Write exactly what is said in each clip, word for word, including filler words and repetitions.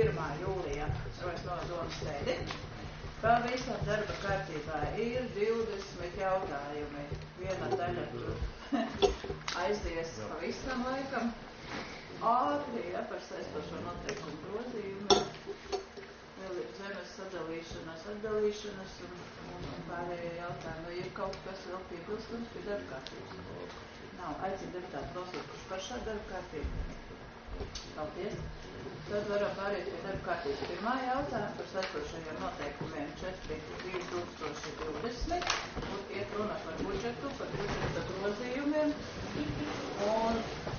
pirmā jūlijā no domas sēdi. Pavisam darba kārtībā ir divdesmit jautājumi. Viena daļa tur aizies pavisam laikam. Ātri, ja, par saistošo noteikumu grozījumu. Vēl ir zemes sadalīšanas, atdalīšanas un, un, un pārējie jautājumi. Vai ir kaut kas vēl piebilstams pie darba kārtības? Nav. Aicinu deputātu balsot, kurš par šādu darba kārtību. Paldies. Tad varam pāriet pie darba kārtības pirmā jautājuma par saistošajiem noteikumiem četri tūkstoši divdesmit. Un iet runa par budžetu, par budžeta grozījumiem. Un...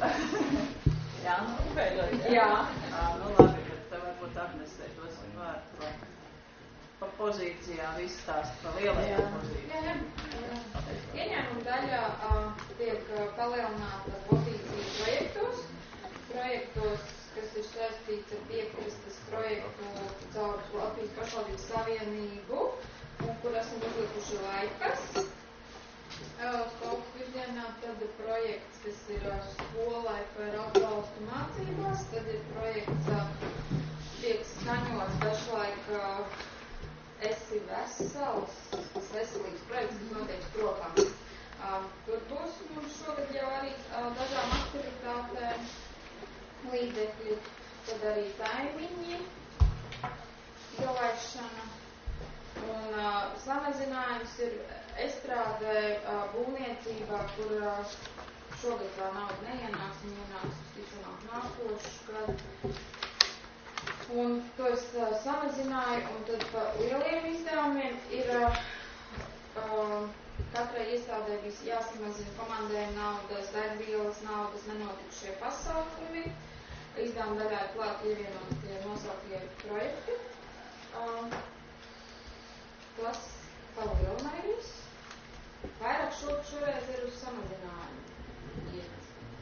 Jā, nu, pēdējot, jā. Jā. À, nu, labi, bet tā varbūt Agnesē dosim vārdu pa, pa pozīcijām izstāst, pa lielajām pozīcijām. Jā, jā. Ieņēmuma daļā uh, tiek uh, palielināta pozīcija projektos. Projektos, kas ir saistīts ar piekrastes projektu caur Latvijas pašvaldības savienību, un kur esam uzlikuši laikas. Kaut virzienā tad ir projekts, kas ir skolai par atbalstu mācībās, tad ir projekts, tiek skaņots pašlaik Esi vesels, tas veselības projekts, kas notiek Sprokām. Tur būs mums šogad jau arī dažām aktivitātēm līdzekļi, tad arī taimiņi, galaišana. Un uh, samazinājums ir estrādē uh, būvniecībā, kur uh, šogad tā nauda neienāks, un ienāks uzticamāk nākošu gadu. Un to es uh, samazināju, un tad pa lieliem izdevumiem ir uh, uh, katrai iestādē bija jāsamazina komandējuma naudas, darbvielas naudas, nenotikušie pasākumi. Izdevuma daļā ir klāt ievienotie nosauktie projekti. Uh, Tas palielinājums viss. Vairāk šo, šoreiz ir uz samazinājumu iet.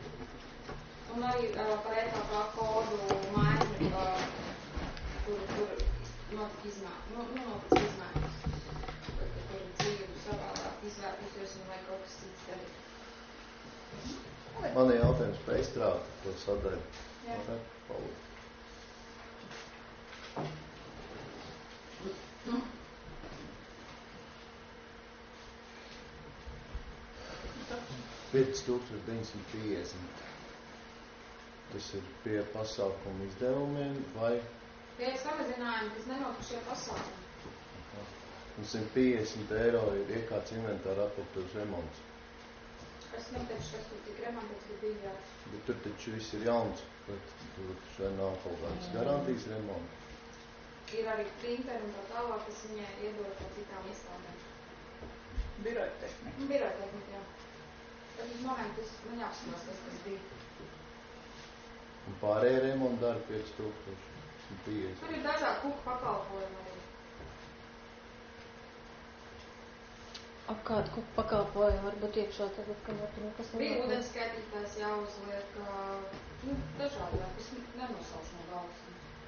Un arī uh, par E K K kodu maiņu, uh, kur, kur notika izmaiņas. Nu, nu, notika izmaiņas. Kur, kur dzīvi savādāk izvērtusies un vai kaut kas cits darīt. Man ir jautājums par estrādi, to sadaļu. Jā. Paldies. Mm. pieci tūkstoši deviņsimt piecdesmit. Tas ir pie pasākumu izdevumiem vai? Pie samazinājumi, kas nenotikušie pasākumi. Aha. Un simt piecdesmit eiro ir iekārts inventāra apaktos remonts. Es neteikšu, kas tur tik remontēts, bet bija jā. Bet tur taču viss ir jauns, bet tur šai nav kaut kādas garantijas remonts. Ir arī printeri un tā tālāk, kas viņai iedod par citām iestādēm. Biroja tehnika. Biroja tehnika, jā. Tad uz momentu man jāapsmās tas, kas bija. Un pārējie remonti dara pieci tūkstoši piecdesmit. Tur ir dažādi kuku pakalpojumi arī. Ap kādu kuku pakalpojumu varbūt iekšā tagad, ka tur nekas nav. Bija ūdenskaitītājs jāuzliek, nu, dažādi, kas nenosaušu no galvas.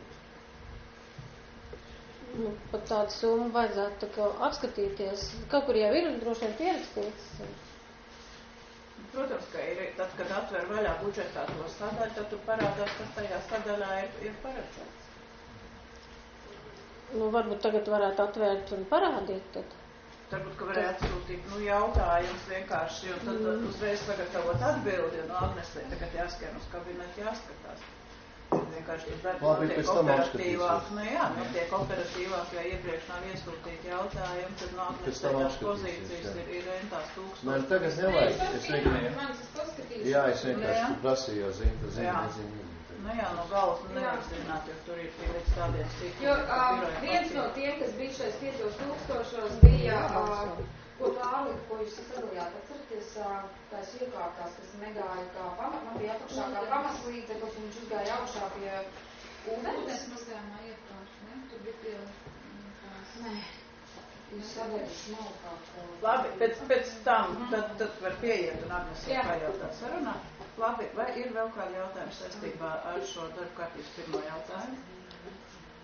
Nu, pat tādu summu vajadzētu tā kā apskatīties. Kaut kur jau ir droši vien pierakstīts. Protams, ka ir, tad, kad atver vaļā budžetā to sadaļu, tad tur parādās, kas tajā sadaļā ir, ir paredzēts. Nu, varbūt tagad varētu atvērt un parādīt tad. Varbūt, ka varēja atsūtīt, nu, jautājums vienkārši, un tad mm. uzreiz sagatavot atbildi, un Agnesē tagad jāskan uz kabinetu jāskatās. Vienkārši tas darbs notiek operatīvāk, nu jā, notiek operatīvāk, ja iepriekš nav iesūtīti jautājumi, tad no Agnesē tās pozīcijas ir, ir rentās tūkstoši. Nē, tagad nevajag, es vienkārši, jā, es vienkārši prasīju, jo zinu, ka zinu, nezinu. Nu jā, no galvas nu nevajag zināt, jo tur ir pie līdz tādiem sīkiem. Jo uh, viens no tiem, kas bija šais piecos tūkstošos, bija, uh, ko pārlika, ko jūs sadalījāt, atceraties, uh, tās iekārtās, kas negāja kā pamat, man bija apakšā kā pamaslīdzeklis, un viņš uzgāja augšā pie ūdens. Ūdens mazgājumā iekārtas, ne? Tur bija pie... Nē. Jūs sadalījāt smalkāk. Labi, pēc, pēc tam, tad, tad var pieiet un Agnesē pajautāt sarunā. Labi, vai ir vēl kādi jautājumi saistībā ar šo darba kārtības pirmo jautājumu?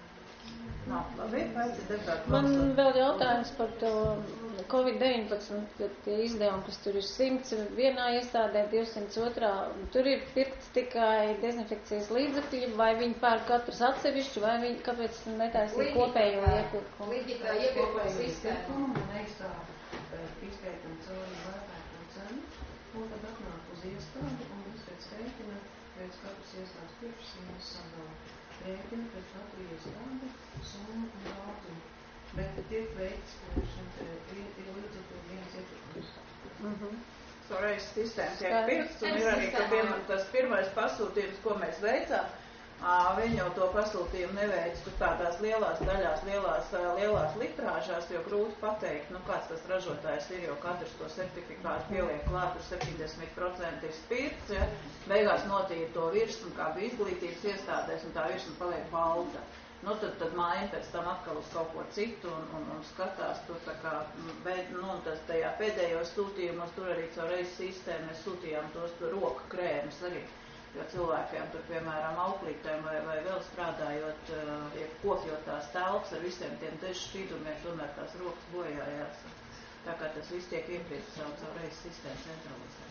Nav, labi, aicinu deputātu Man balsot. vēl jautājums par to covid deviņpadsmit, kad tie izdevumi, kas tur ir simts vienā iestādē, divsimts otrā, tur ir pirkts tikai dezinfekcijas līdzekļi, vai viņi pērk katrs atsevišķi, vai viņi, kāpēc netaisīja kopējo iepirkumu? Līdzīgā iepirkuma sistēma. Neizstāv izpētam cauri vērtējumu cenu, un tad atnāk uz iestādi, un izpēc rēķina, pēc katras iestādes pieprasījums sadala. Rēķina pēc katru iestādi, summu un daudzuma. Bet tiek veikts šim te ir līdzekļu viens iepirkums. Mhm. Soreiz sistēma tiek pirkts, un ir arī, ka piemēram tas pirmais pasūtījums, ko mēs veicām, viņi jau to pasūtījumu neveic tur tādās lielās daļās, lielās, lielās litrāžās, jo grūti pateikt, nu kāds tas ražotājs ir, jo katrs to certifikātu pieliek klāt, tur septiņdesmit procenti ir spirts, ja, beigās notīra to virsmu, kā bija izglītības iestādēs, un tā virsma paliek balta. Nu, tad, tad maina pēc tam atkal uz kaut ko citu un, un, un skatās tur tā kā, bet, nu, tas tajā pēdējos sūtījumos tur arī caur reiz sistēmu mēs sūtījām tos tur roku krēmus arī. Jo cilvēkiem tur, piemēram, auklītēm vai, vai vēl strādājot, ja kopjot tās telpas ar visiem tiem dežu šķīdumiem, tomēr tās rokas bojājās. Tā kā tas viss tiek iepirkts caur, caur reiz sistēmu centralizēt.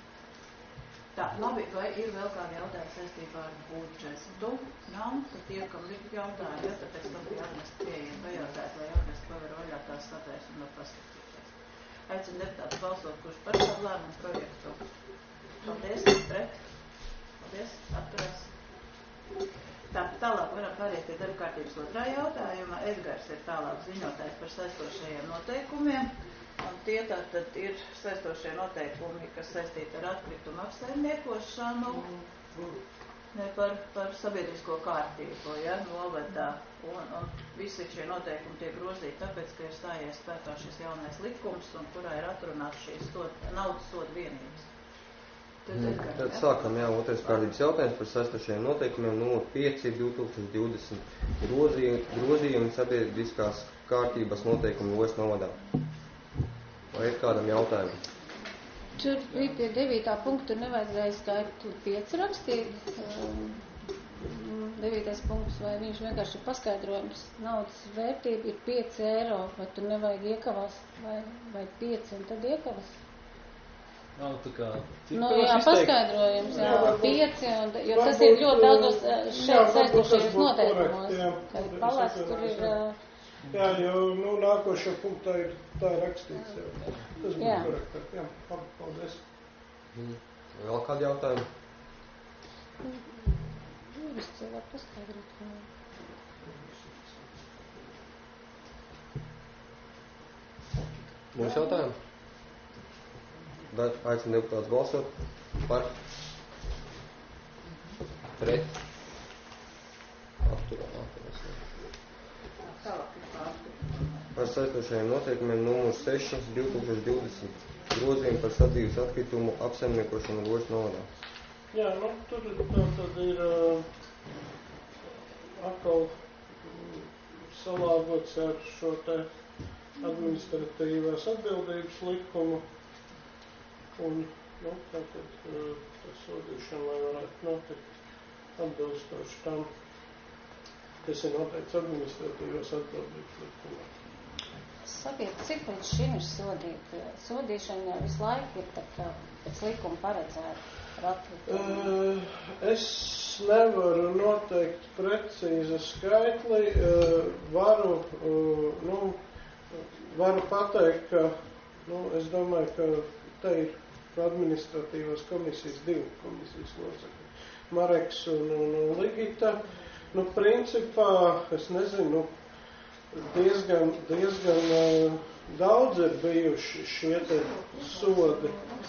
Tā, labi, vai ir vēl kādi jautājumi saistībā ar budžetu? Nav, tad tie, kam ir jautājumi, ja, tad pēc tam bija Ernest pieejami pajautāt, lai Ernest paver vaļā tās satēs un var paskatīties. Aicinu deputātus balsot, kurš par savu lēmumu projektu. Paldies, pret. Paldies, atturēs. Tā, tālāk varam pāriet pie darba kārtības otrā jautājuma. Edgars ir tālāk ziņotājs par saistošajiem noteikumiem. Un tie tātad ir saistošie noteikumi, kas saistīti ar atkritumu apsaimniekošanu, ne par, par sabiedrisko kārtību, ja, novadā. Un, un visi šie noteikumi tiek grozīti tāpēc, ka ir stājies spēkā šis jaunais likums, un kurā ir atrunāts šīs sod, naudas sodu vienības. Tad, mm, Edgar, tad ja? sākam jau otrais kārtības jautājums par saistošajiem noteikumiem numur pieci divtūkstoš divdesmit grozījumi sabiedriskās kārtības noteikumi Ojas novadā. Vai ir kādam jautājumu? Tur bija pie devītā punkta, nevajadzēja skaitu pieci rakstīt. Devītais punkts, vai viņš vienkārši ir paskaidrojums. Naudas vērtība ir pieci eiro, vai tur nevajag iekavas, vai, vai pieci, un tad iekavas. Nav tā kā... Nu, jā, paskaidrojums, jā, pieci, un, jo tas ir ļoti daudzos šeit saistošajos noteikumos. Kad palēs tur ir... Jā, jo, nu, nākošā punktā ir tā rakstīts, jā. Tas būtu korektāk, jā. Paldies. Mm. Vēl kādi jautājumi? Jūs cilvēku paskaidrot. Mūsu jautājumi? Aicinu deputātus balsot par pret atturēties. Par saistošajiem noteikumiem numurs seši divtūkstoš divdesmit grozījumi par sadzīves atkritumu apsaimniekošanu Ojas novadā. Jā, nu, tur tā tad ir uh, atkal salāgots ar šo te administratīvās atbildības likumu un, nu, tātad uh, tā sodīšana, lai varētu notikt atbilstoši tam, kas ir noteikts administratīvās atbildības likumā. Sakiet, cik līdz šim ir sodīti? Sodīšana jau visu laiku ir tā kā pēc likuma paredzēta ar atkritumu. Uh, es nevaru noteikt precīzi skaitli. Uh, varu, uh, nu, varu pateikt, ka, nu, es domāju, ka te ir administratīvās komisijas, divu komisijas locekļi. Mareks un, un, un Ligita. Nu, principā, es nezinu, diezgan, diezgan uh, daudz ir bijuši šie te sodi.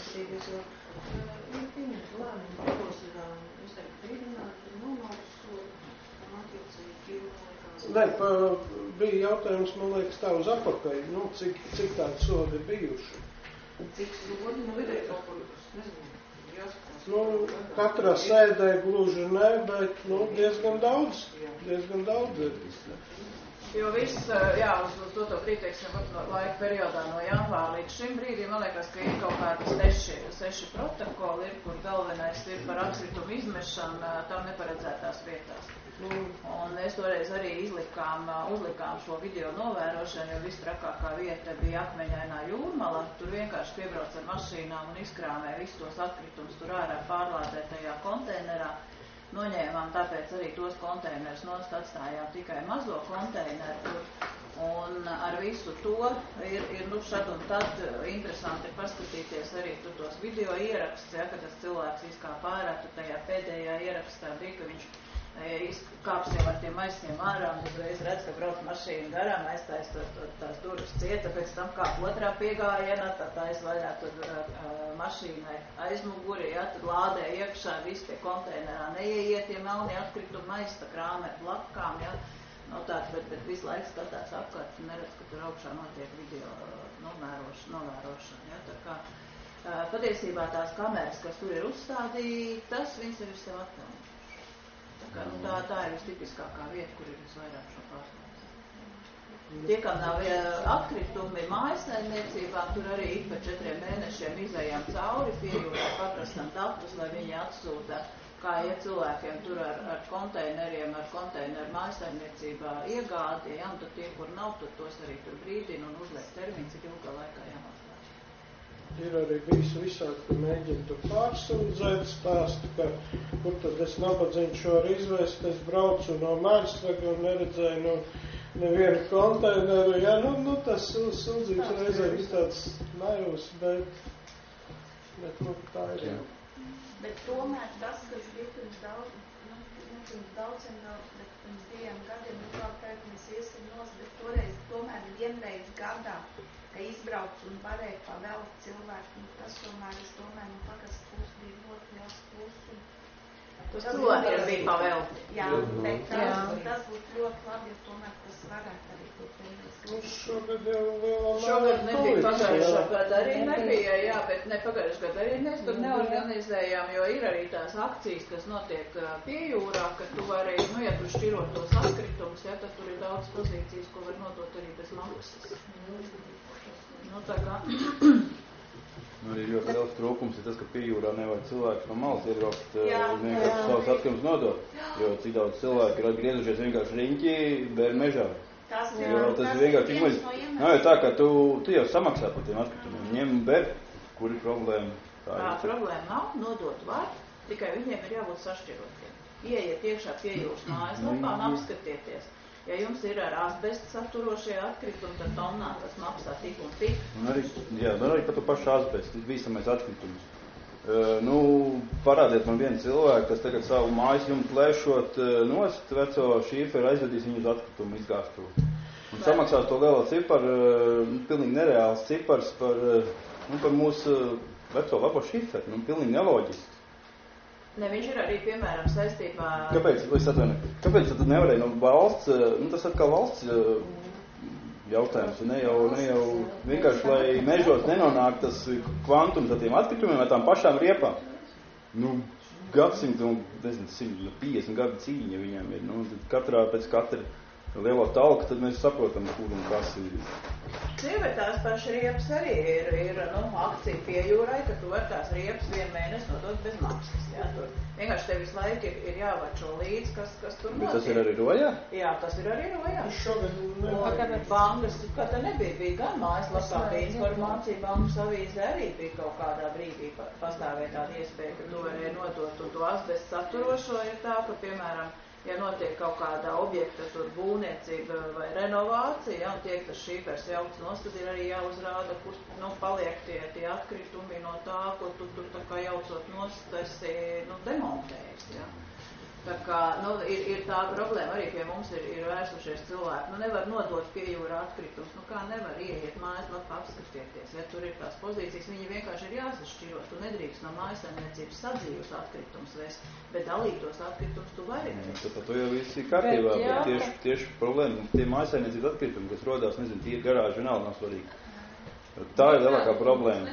Nē, pa, bija jautājums, man liekas, tā uz apakaļ, nu, cik, cik tādi sodi bijuši. Cik sodi, nu, vidēji kaut kur, nezinu, jāskatās. Nu, katrā sēdē gluži ne, bet, nu, diezgan daudz, diezgan daudz ir. Jo viss, jā, uz, uz to to brīdi, teiksim, no laika periodā no janvāra līdz šim brīdim, man liekas, ka ir kaut kādi seši, seši protokoli, ir, kur galvenais ir par atkritumu izmešanu tam neparedzētās vietās. Un mēs toreiz arī izlikām, uzlikām šo video novērošanu, jo viss trakākā vieta bija akmeņainā jūrmala, tur vienkārši piebrauc ar mašīnām un izkrāmē visus tos atkritumus tur ārā pārlādētajā konteinerā. Noņēmām tāpēc arī tos konteinerus nost, atstājām tikai mazo konteineru, un ar visu to ir, ir nu šad un tad interesanti paskatīties arī tur tos video ierakstus, ja, kad tas cilvēks izkāp ārā, tur tajā pēdējā ierakstā bija, ka viņš izkāps jau ar tiem aizsiem ārā un uzreiz redz, ka brauc mašīna garām, aiztais to, to, tās durvis cieta, pēc tam kāp otrā piegājienā, tad aizvaļā tur uh, mašīnai aizmuguri, ja, tad lādē iekšā, viss tie konteinerā neieiet, tie melni atkritumi maista krāmē plakām, ja, no tā, bet, bet visu laiku skatās apkārt un neredz, ka tur augšā notiek video novērošana, novērošana, ja, tā kā uh, patiesībā tās kameras, kas tur ir uzstādītas, viņas ir sev atpelnītas. Tā, nu, tā, tā ir vistipiskākā vieta, kur ir visvairāk šo pārstāvju. Tie, kam nav atkritumi mājasaimniecībām, tur arī ik pa četriem mēnešiem izējām cauri, pieejūrā paprastam datus, lai viņi atsūta, kā iet cilvēkiem tur ar, ar konteineriem, ar konteineru mājasaimniecībā iegādi, ja, un tad tie, kur nav, tur tos arī tur brīdina un uzliek termiņu, cik ilgā laikā jānoslēdz. Ir arī bijis visādi, ka mēģina tur pārsūdzēt stāstu, ka kur tad es nabadzīņu šo var izvest, es braucu no Mērstraga un neredzēju no nevienu konteineru, ja, nu, nu tas sūdzības reizē ir tāds naivs, bet, bet, nu, tā ir jau. Bet tomēr tas, kas bija pirms daudz, nu, pirms daudziem daudz, bet pirms diviem gadiem, nu, kā teikt, mēs iesim nos, bet toreiz tomēr vienreiz gadā, ka izbrauc un varēja pavelt cilvēku, nu, tas tomēr, es domāju, nu, pagast plus bija ļoti liels plus. Un tas cilvēkiem bija pavelti. Jā, bet tas, tas būtu ļoti labi, ja tomēr tas varētu arī būt vienreiz. Nu, šogad jau lielā mērā. Šogad nebija, pagājušā gada arī nebija, jā, bet ne pagājušā gada arī mēs tur neorganizējām, jo ir arī tās akcijas, kas notiek piejūrā, ka tu vari, nu, ja tu šķirot tos atkritumus, ja, tad tur ir daudz pozīcijas, ko var nodot arī bez maksas. Nu, tā kā. Nu, arī ļoti liels trūkums ir tas, ka piejūrā nevar cilvēks no malas iebraukt vienkārši savus atkritumus nodot, jo cik daudz cilvēki ir atgriezušies vienkārši riņķī, bēr mežā. Tas ir, jo tas ir vienkārši viens no iemesliem. Nav jau tā, ka tu, tu jau samaksā par tiem atkritumiem, ņem bēr, kur ir problēma. Tā, tā problēma nav, nodot var, tikai viņiem ir jābūt sašķirotiem. Ieiet iekšā piejūras mājaslapā un apskatieties. Ja jums ir ar asbestu saturošie atkritumi, tad tonnā tas maksā tik un tik. Un arī, jā, arī par to pašu asbestu, bīstamais atkritumus. Uh, nu, parādiet man vienu cilvēku, kas tagad savu mājas jumtu lēšot uh, nost, veco šīferu aizvedīs viņu uz atkritumu izgāstu. Un Vai. Samaksās to lielo ciparu, uh, pilnīgi nereāls cipars par, uh, nu, par mūsu uh, veco labo šīferu, nu, pilnīgi neloģiski. Ne, viņš ir arī, piemēram, saistībā... Kāpēc, es atvainu, kāpēc tad nevarēja no valsts, nu tas atkal valsts jautājums, ne jau, ne jau vienkārši, lai mežos nenonāk tas kvantums ar tiem atkritumiem, ar tām pašām riepām. Nu, gadsimtu, nezinu, simt piecdesmit gadu cīņa viņiem ir, nu, katrā pēc katra lielo talku, tad mēs saprotam, kur un kas ir. Bet tās pašas riepas arī ir, ir nu, akcija piejūrai, ka tu var tās riepas vienu mēnesi nodot bez maksas. Jā, tur vienkārši tev visu laiku ir, ir jāvačo līdz, kas, kas tur notiek. Bet tas ir arī Rojā? Jā, tas ir arī Rojā. Šogad nebija. Bankas, kā te nebija, bija gan mājaslapā, bija informācija, bankas avīzē arī bija kaut kādā brīdī pastāvēja tāda iespēja, ka tu varēja nodot un to asbestu saturošo ir tā, ka, piemēram, ja notiek kaut kādā objekta tur būvniecība vai renovācija, ja, un tiek tas šīfers jaukts nost, tad ir arī jāuzrāda, kur, nu, paliek tie, tie atkritumi no tā, ko tu tur tā kā jaucot nost, esi, nu, demontējis, ja. Tā kā, nu, ir, ir tā problēma, arī pie mums ir, ir vērsušies cilvēki, nu, nevar nodot piejūrā atkritumus, nu, kā nevar ieiet mājaslapā apskatieties, ja tur ir tās pozīcijas, viņi vienkārši ir jāsašķirot, tu nedrīkst no mājasaimniecības sadzīvus atkritumus vest, bet dalītos atkritumus tu vari vest. Tad par to jau viss ir kārtībā, bet, bet tieši, tieši problēma, tie mājasaimniecības atkritumi, kas rodās, nezinu, tie garāži vienalga nav svarīgi. Tā ir lielākā problēma.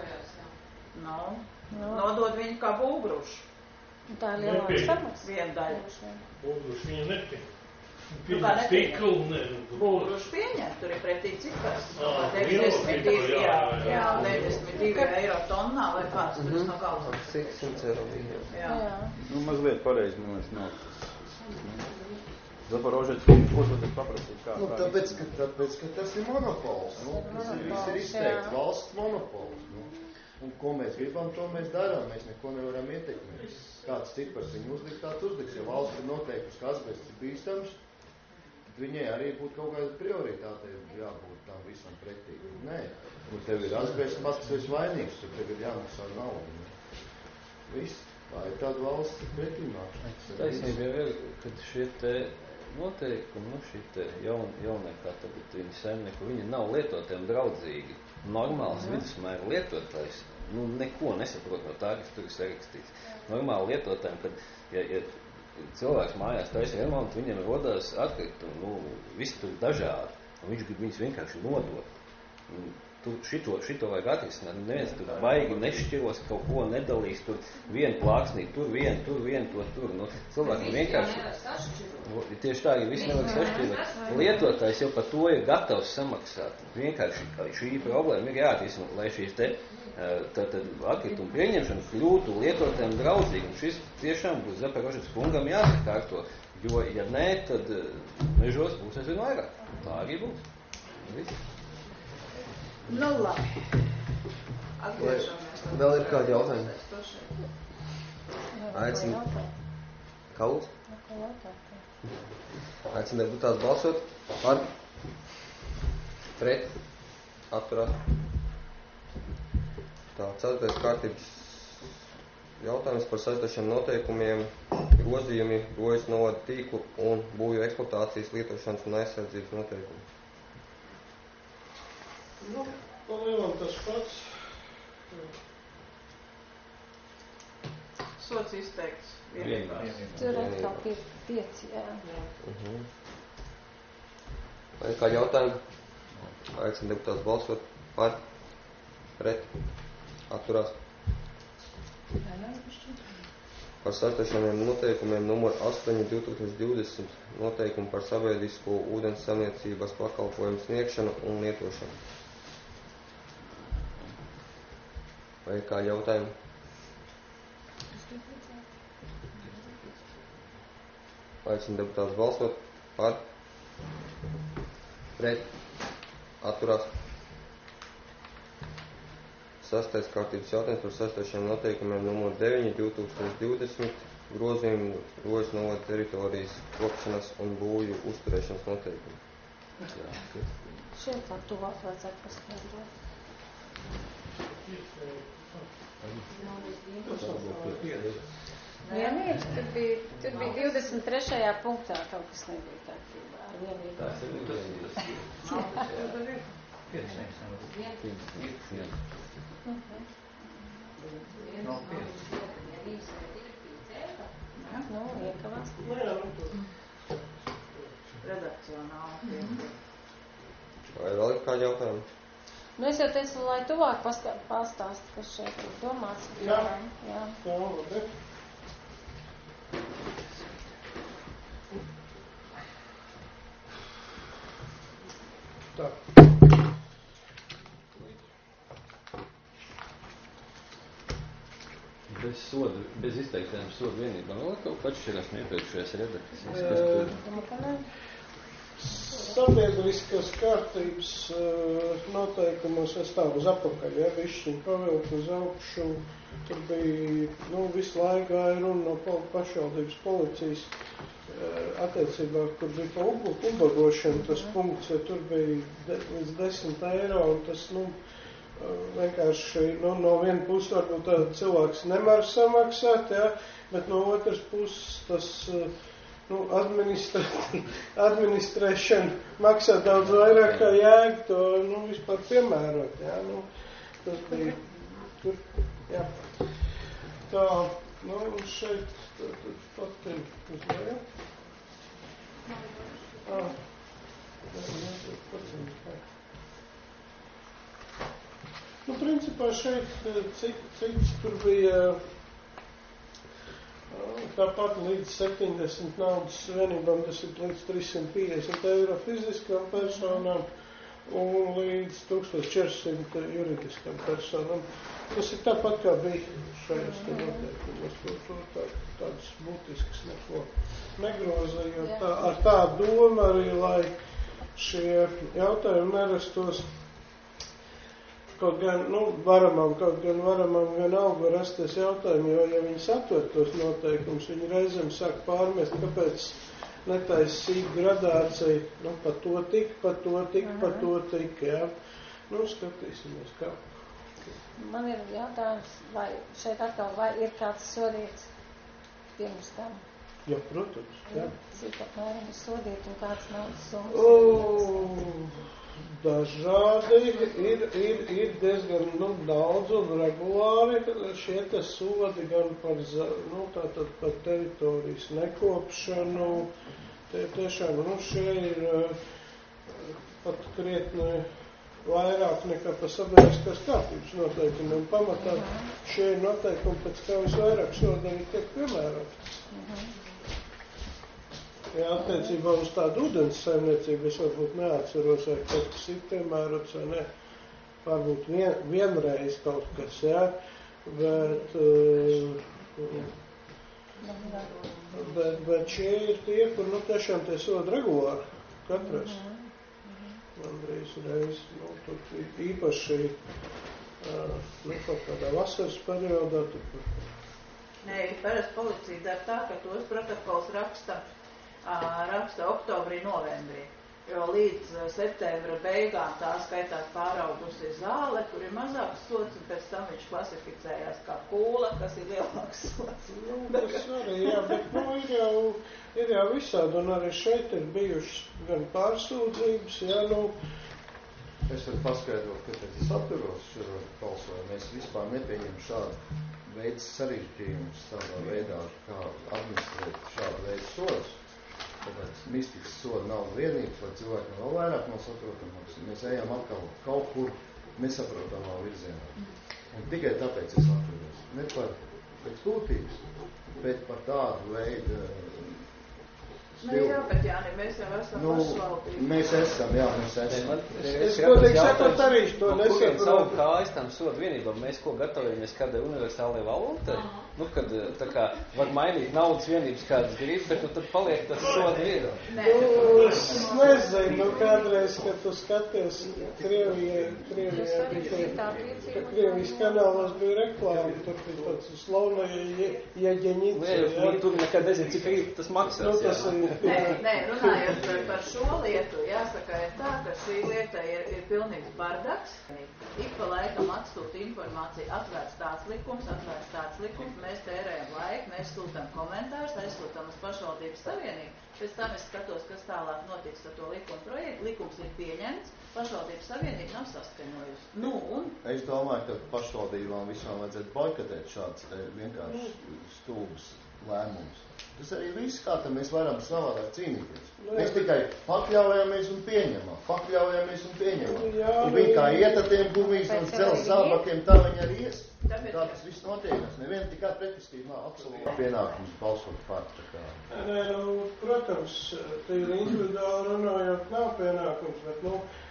No, nodod viņu kā būgrušu. Tā ir lielāka samaksa. Viena daļa. Būgruši viņa nepieņem. Nu, kā Stiklu, ne. Būruši pieņem, tur ir pretī cipars. Ah, deviņdesmit divi, jā, jā, jā, jā. jā, deviņdesmit divi eiro tonnā vai kāds tur Mhm. no galvas. simts eiro bija. Jā. Nu, mazliet pareizi, man liekas, nav. Zaporožets, ko tu tas paprasīt? Kā, Nu, kā tāpēc, ka, tāpēc, ka tas ir monopols. Nu, tas ir, viss ir izteikts valsts monopols. Nu. Un ko mēs gribam, to mēs darām. Mēs neko nevaram ietekmēt. Kāds cipars viņu uzlikt, tāds uzliks. Ja valsts ir noteikusi, ka asbests ir bīstams, tad viņai arī būtu kaut kāda prioritāte jābūt tam visam pretī. Nē, nu, tev ir asbests, pats tu esi vainīgs, tad tev ir jāmaksā naudu. Ne? Viss. Tā ir tāda valsts pretīmākšana. Taisnība jau ir, kad šie te noteikumi, nu šī te jaun, jaunie, kā tagad viņi saimnieku, viņi nav lietotiem draudzīgi. Normāls mm. vidusmēra lietotājs, nu neko nesaprot no tā, kas tur ir sarakstīts. Normāli lietotājiem, kad, ja, ja cilvēks mājās taisa remontu, viņiem rodās atkritumi, nu, visi tur dažādi, un viņš grib viņus vienkārši nodot. Un tur šito, šito vajag atrisināt, neviens tur baigi nešķiros, kaut ko nedalīs, tur vienu plāksnī, tur vienu, tur vienu, to tur, nu, cilvēki vienkārši, nu, tieši tā, ja viss nevar sašķirot, lietotājs jau par to ir gatavs samaksāt, vienkārši šī problēma ir jāatrisina, lai šīs te, tātad atkritumu pieņemšana kļūtu lietotājiem draudzīgi, un šis tiešām būs Zaporožets kungam jāsakārto, jo, ja nē, tad mežos būs aizvien vairāk, tā arī būs, viss. Nu, labi. Atgriežamies. Vēl ir kādi jautājumi? Aicinu. Kaut? Aicinu deputātus balsot par, pret, atturēt. Tā, ceturtais kārtības jautājums par saistošiem noteikumiem, grozījumi, rojas novada tīklu un būvju eksploatācijas lietošanas un aizsardzības noteikumi. Nu, palielam tas pats. Sots izteikts vienkārši. Tur atkal pie pieci, jā. Uh-huh. Vai kā jautājumi? Aicinu deputātus balsot par, pret, atturās. Par saistošiem noteikumiem numur astoņi divtūkstoši divdesmit noteikumu par sabiedrisko ūdens saimniecības pakalpojumu sniegšanu un lietošanu. Vai kā jautājumi? Aicinu deputātus balsot par, pret, atturās. Sastais kārtības jautājums par saistošiem noteikumiem numur deviņi divtūkstoši divdesmit grozījumu rojas novada teritorijas kopšanas un būvju uzturēšanas noteikumu. Šeit tā tuvāk vajadzētu paskaidrot. Vienības, tur bija, tur bija divdesmit trešajā punktā kaut kas nebija kārtībā ar vienību. Tas ir Nu, iekavās. Redakcionāli. Vai vēl ir kādi jautājumi? Nu, es jau teicu, lai tuvāk pastāst, kas šeit ir domāts. Jā. Jā. Jā, labi. Tā. bez soda, bez izteiktiem soda vienībām. Vēl kaut kā atšķirās no iepriekšējās redakcijas. E, sabiedriskas kārtības noteikumos es tā uz apakaļ, ja, višķiņ pavilku uz augšu, tur bija, nu, visu laiku gāja runa no pašvaldības policijas attiecībā, kur bija pa ubagošanu tas punkts, ja tur bija de, līdz desmit eiro, un tas, nu, vienkārši, nu, no viena puses varbūt tāda cilvēks nemar samaksāt, ja, bet no otras puses tas, nu, administrē, administrēšana maksā daudz vairāk kā jēga to, nu, vispār piemērot, jā, nu, tas bija tur, jā. Tā, nu, šeit, tad pati uzvajā. Ah, nu, principā šeit cits, cits tur bija tāpat līdz septiņdesmit naudas vienībām, tas ir līdz trīs simt piecdesmit eiro fiziskām personām un līdz tūkstoš četri simti juridiskām personām. Tas ir tāpat, kā bija šajos te noteikumos, to, to tā, tāds būtisks neko negroza, jo tā, ar tādu domu arī, lai šie jautājumi nerastos kaut gan, nu, varamam, kaut gan varamam vienalga var rasties jautājumi, jo, ja viņi satver tos noteikumus, viņi reizēm sāk pārmest, kāpēc netaisīt gradāciju, nu, pa to tik, pa to tik, pa to tik, jā. Nu, skatīsimies, kā. Man ir jautājums, vai šeit atkal, vai ir kāds sodīts pirms tam? Jā, protams, jā. Cik apmēram ir sodīti un kāds naudas summas? O, dažādi, ir, ir, ir diezgan, nu, daudz un regulāri šie te sodi gan par, nu, tātad par teritorijas nekopšanu, tie tiešām, nu, šie ir pat krietni vairāk nekā par sabiedriskās kārtības noteikumiem. Pamatā šie ir noteikumi, pēc kā visvairāk sodi arī tiek piemēroti. Ja attiecībā uz tādu ūdens saimniecību es varbūt neatceros, vai kaut kas ir piemērots vai ne. Varbūt vien, vienreiz kaut kas, jā, bet, uh, bet, bet šie ir tie, kur, nu, tiešām tie sodi regulāri, katrs. Andrejs reiz, nu, tur īpaši, uh, nu, kaut kādā vasaras periodā, tur. Nē, parasti policija dara tā, ka tos protokols raksta raksta oktobrī, novembrī, jo līdz septembra beigām tā skaitās pāraugusi zāle, kur ir mazāks sods, un pēc tam viņš klasificējās kā kūla, kas ir lielāks sods. Nu, tas arī, jā, bet, nu, ir jau, ir jau visādi, un arī šeit ir bijušas gan pārsūdzības, jā, nu. Es varu paskaidrot, ka pēc es atturos šo balsojumu, mēs vispār nepieņem šādu veidu sarežģījumus tādā veidā, kā administrēt šādu veidu sodus. Tāpēc mistikas soda nav vienības, lai cilvēki vēl vairāk nav saprotamāks. Mēs ejam atkal kaut kur nesaprotamā virzienā. Un tikai tāpēc es atturos. Ne par pēc būtības, bet par tādu veidu Nu, jā, bet Jāni, mēs jau esam nu, pašvaldība. Mēs esam, jā, mēs esam. Es, es godīgi sakot arī to nesaprotu. nesaprotu. Kājas tam sodu vienībām, mēs ko gatavojamies kādai universālajai valūtai? Nu, kad tā kā var mainīt naudas vienības kādas grib, bet nu, tad paliek tas sodu viena. Nu, es nezinu, nu, kādreiz, kad tu skaties Krievijai, Krievijai bija, ka Krievijas kanālos bija reklāma, tur bija tāds slavnajai Jeģeņica. Nu, tur nekad nezinu, cik rīt tas maksās. Nu, tas ir Nē, nē, runājot par, par šo lietu, jāsaka, ir tā, ka šī lieta ir, ir pilnīgs bardaks. Ik pa laikam atsūt informāciju, atvērts tāds likums, atvērts tāds likums, mēs tērējam laiku, mēs sūtam komentārus, aizsūtam uz pašvaldības savienību. Pēc tam es skatos, kas tālāk notiks ar to likumu projektu. Likums ir pieņemts, pašvaldības savienība nav saskaņojusi. Nu, un? Es domāju, ka pašvaldībām visām vajadzētu boikotēt šāds vienkārši stulbs lēmums. Tas arī viss, kā tam mēs varam savādāk cīnīties. Mēs tikai pakļaujamies un pieņemam, pakļaujamies un pieņemam. Un viņi kā iet ar tiem gumijas un cels zābakiem, tā viņi arī ies. Tā tas viss notiekās. Neviena tikai pretestība nav absolūti pienākums balsot par. Nē, nu, protams, tīri individuāli runājot nav pienākums, bet,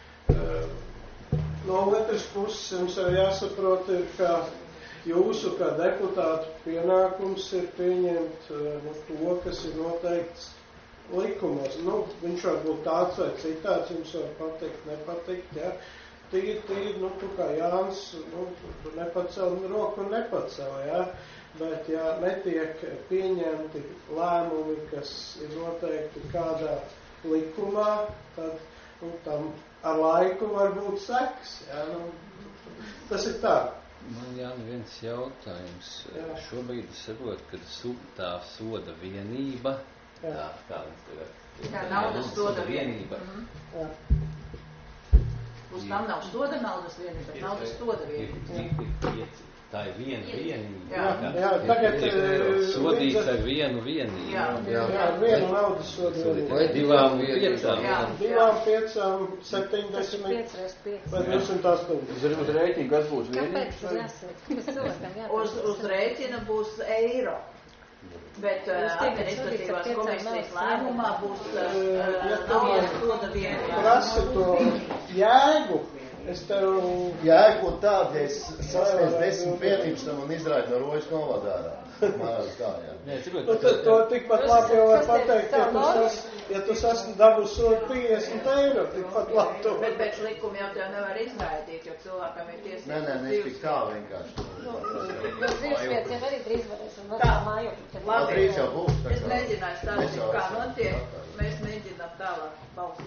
nu, no otras puses jums arī jāsaprot ir, ka jūsu kā deputātu pienākums ir pieņemt nu, to, kas ir noteikts likumos. Nu, viņš var būt tāds vai citāds, jums var patikt, nepatikt, ja. Tīri, tīri, nu, tu kā Jānis, nu, tu nepacel roku un nepacel, ja. Bet, ja netiek pieņemti lēmumi, kas ir noteikti kādā likumā, tad, nu, tam ar laiku var būt seks, ja. Nu, tas ir tā. Man Jāni viens jautājums. Jā. Šobrīd es saprotu, ka su, tā soda vienība, Jā. tā, kā mums tagad. Tā naudas soda vienība. vienība. Uz tam nav soda naudas vienība, bet naudas soda vienība. Tā ir viena vienība. Jā. Jā, tagad sodīts ar vienu vienību. Jā. Jā, ar vienu naudas sodu vienību. Vai divām piecām? Jā. Divām, piecām, septiņdesmit pieci reiz pieci. vai divsimt astoņdesmit. Uz rēķina, kas būs Kāpēc vienīgs? tas jāsaka? Kas sodam? Jā, Uz, uz rēķina būs eiro. Bet uh, administratīvās komisijas lēmumā būs uh, Ja tu naudas soda vienā. prasi to jēgu, es tev... Jēgu tādu, ja es sasniedz desmit vienības tam un izrādu no rojas novada ārā. Mājās tā, jā. Nē, cik Nu, tad to tikpat labi jau var pateikt, ja tu, sas, ja tu sasni dabūs sodu piecdesmit eiro, tikpat labi to. Bet pēc likuma jau tev nevar izraidīt, jo cilvēkam ir tiesības. Nē, nē, ne tik tā vienkārši. Jo dzīvesvietas jau arī drīz varēs un vēl mājokļi. Labi, drīz jau būs. Es mēģināju stāstīt, kā notiek. Mēs mēģinām tālāk balsot.